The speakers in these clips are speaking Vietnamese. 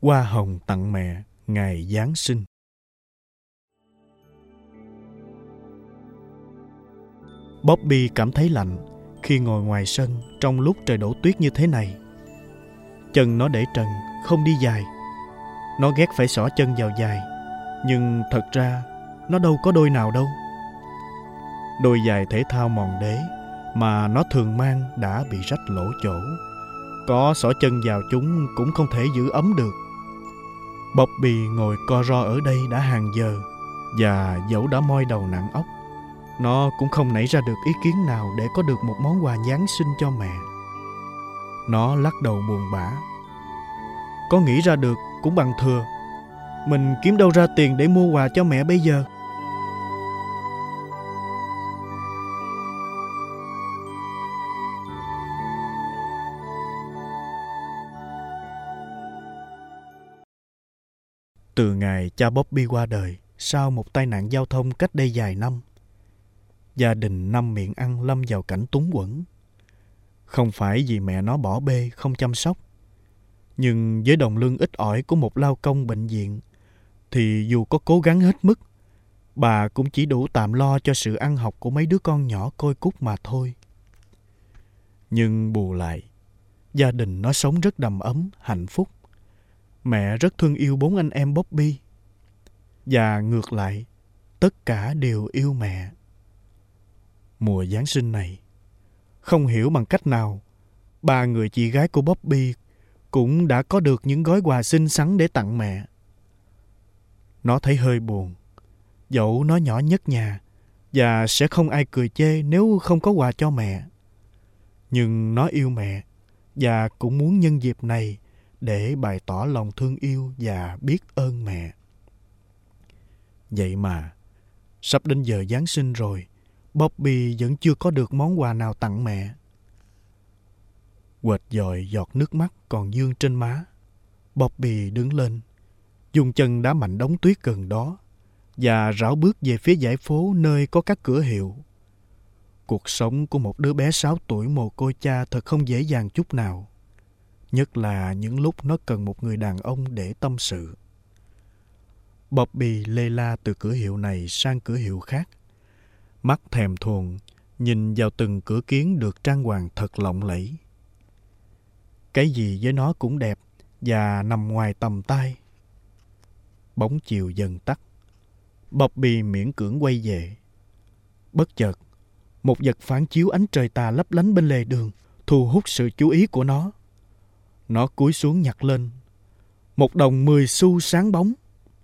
Hoa hồng tặng mẹ ngày Giáng sinh. Bobby cảm thấy lạnh khi ngồi ngoài sân trong lúc trời đổ tuyết như thế này. Chân nó để trần, không đi giày. Nó ghét phải xỏ chân vào giày, nhưng thật ra nó đâu có đôi nào đâu. Đôi giày thể thao mòn đế mà nó thường mang đã bị rách lỗ chỗ. Có xỏ chân vào chúng cũng không thể giữ ấm được. Bobby ngồi co ro ở đây đã hàng giờ, và dẫu đã moi đầu nặng óc, nó cũng không nảy ra được ý kiến nào để có được một món quà Giáng sinh cho mẹ. Nó lắc đầu buồn bã. Có nghĩ ra được cũng bằng thừa. Mình kiếm đâu ra tiền để mua quà cho mẹ bây giờ? Từ ngày cha Bobby qua đời sau một tai nạn giao thông cách đây vài năm, gia đình năm miệng ăn lâm vào cảnh túng quẫn. Không phải vì mẹ nó bỏ bê không chăm sóc, nhưng với đồng lương ít ỏi của một lao công bệnh viện, thì dù có cố gắng hết mức, bà cũng chỉ đủ tạm lo cho sự ăn học của mấy đứa con nhỏ côi cút mà thôi. Nhưng bù lại, gia đình nó sống rất đầm ấm, hạnh phúc. Mẹ rất thương yêu 4 anh em Bobby. Và ngược lại, tất cả đều yêu mẹ. Mùa Giáng sinh này, không hiểu bằng cách nào, 3 người chị gái của Bobby cũng đã có được những gói quà xinh xắn để tặng mẹ. Nó thấy hơi buồn, dẫu nó nhỏ nhất nhà và sẽ không ai cười chê nếu không có quà cho mẹ. Nhưng nó yêu mẹ và cũng muốn nhân dịp này để bày tỏ lòng thương yêu và biết ơn mẹ. Vậy mà, sắp đến giờ Giáng sinh rồi, Bobby vẫn chưa có được món quà nào tặng mẹ. Quệt dòi giọt nước mắt còn vương trên má, Bobby đứng lên, dùng chân đá mạnh đống tuyết gần đó và rảo bước về phía dãy phố nơi có các cửa hiệu. Cuộc sống của một đứa bé 6 tuổi mồ côi cha thật không dễ dàng chút nào, nhất là những lúc nó cần một người đàn ông để tâm sự. Bobby lê la từ cửa hiệu này sang cửa hiệu khác, mắt thèm thuồng nhìn vào từng cửa kiến được trang hoàng thật lộng lẫy. Cái gì với nó cũng đẹp và nằm ngoài tầm tay. Bóng chiều dần tắt, Bobby miễn cưỡng quay về. Bất chợt, một vật phản chiếu ánh trời tà lấp lánh bên lề đường thu hút sự chú ý của nó. Nó cúi xuống nhặt lên một đồng 10 xu sáng bóng.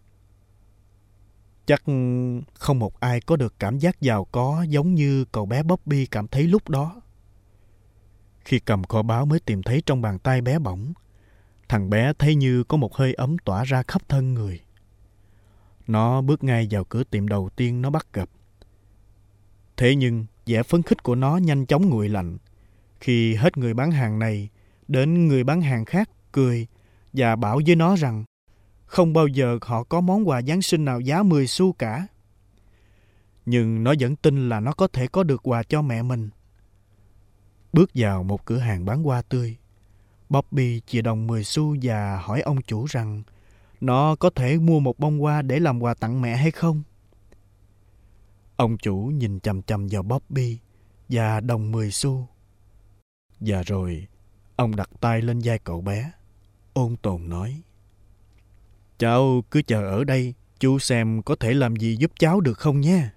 Chắc không một ai có được cảm giác giàu có giống như cậu bé Bobby cảm thấy lúc đó. Khi cầm kho báu mới tìm thấy trong bàn tay bé bỏng, thằng bé thấy như có một hơi ấm tỏa ra khắp thân người. Nó bước ngay vào cửa tiệm đầu tiên nó bắt gặp. Thế nhưng vẻ phấn khích của nó nhanh chóng nguội lạnh khi hết người bán hàng này đến người bán hàng khác cười và bảo với nó rằng không bao giờ họ có món quà Giáng sinh nào giá 10 xu cả. Nhưng nó vẫn tin là nó có thể có được quà cho mẹ mình. Bước vào một cửa hàng bán hoa tươi, Bobby chìa đồng 10 xu và hỏi ông chủ rằng nó có thể mua một bông hoa để làm quà tặng mẹ hay không. Ông chủ nhìn chằm chằm vào Bobby và đồng 10 xu. Và rồi, ông đặt tay lên vai cậu bé, ôn tồn nói: Cháu cứ chờ ở đây, chú xem có thể làm gì giúp cháu được không nhé.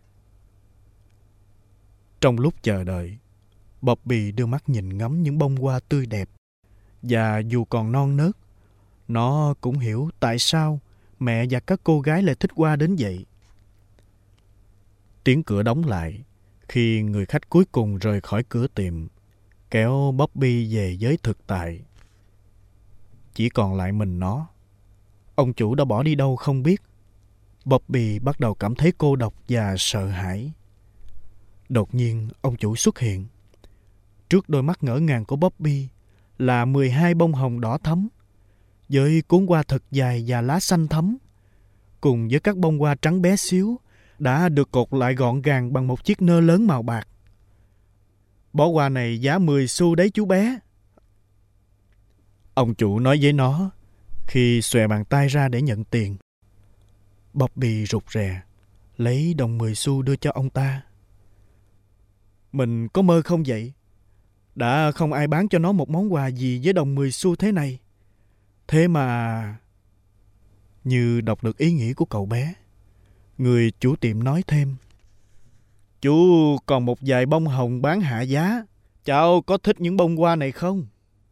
Trong lúc chờ đợi, Bobby đưa mắt nhìn ngắm những bông hoa tươi đẹp. Và dù còn non nớt, nó cũng hiểu tại sao mẹ và các cô gái lại thích hoa đến vậy. Tiếng cửa đóng lại khi người khách cuối cùng rời khỏi cửa tiệm, kéo Bobby về với thực tại. Chỉ còn lại mình nó. Ông chủ đã bỏ đi đâu không biết. Bobby bắt đầu cảm thấy cô độc và sợ hãi. Đột nhiên ông chủ xuất hiện. Trước đôi mắt ngỡ ngàng của Bobby là 12 bông hồng đỏ thẫm, với cuốn hoa thật dài và lá xanh thẫm, cùng với các bông hoa trắng bé xíu đã được cột lại gọn gàng bằng một chiếc nơ lớn màu bạc. Bó hoa này giá 10 xu đấy chú bé. Ông chủ nói với nó Khi xòe bàn tay ra để nhận tiền, Bobby rụt rè lấy đồng 10 xu đưa cho ông ta. Mình có mơ không vậy? Đã không ai bán cho nó một món quà gì với đồng 10 xu thế này. Thế mà... Như đọc được ý nghĩ của cậu bé, người chủ tiệm nói thêm: Chú còn một vài bông hồng bán hạ giá. Cháu có thích những bông hoa này không?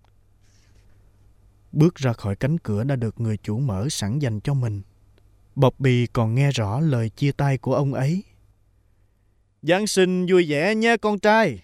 Bước ra khỏi cánh cửa đã được người chủ mở sẵn dành cho mình, Bobby còn nghe rõ lời chia tay của ông ấy: Giáng sinh vui vẻ nha con trai.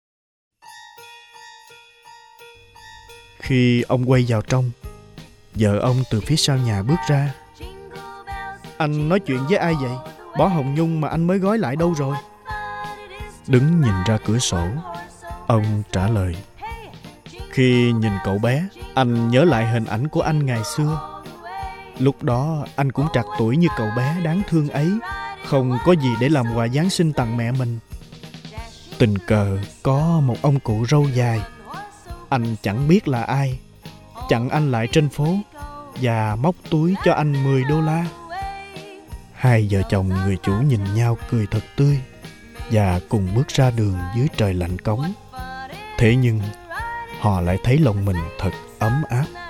Khi ông quay vào trong, vợ ông từ phía sau nhà bước ra. Anh nói chuyện với ai vậy? Bó hồng nhung mà anh mới gói lại đâu rồi? Đứng nhìn ra cửa sổ, ông trả lời. Khi nhìn cậu bé, anh nhớ lại hình ảnh của anh ngày xưa. Lúc đó anh cũng trạc tuổi như cậu bé đáng thương ấy, không có gì để làm quà Giáng sinh tặng mẹ mình. Tình cờ có một ông cụ râu dài, anh chẳng biết là ai, chặn anh lại trên phố và móc túi cho anh 10 đô la. Hai vợ chồng người chủ nhìn nhau cười thật tươi và cùng bước ra đường dưới trời lạnh cóng. Thế nhưng họ lại thấy lòng mình thật ấm áp.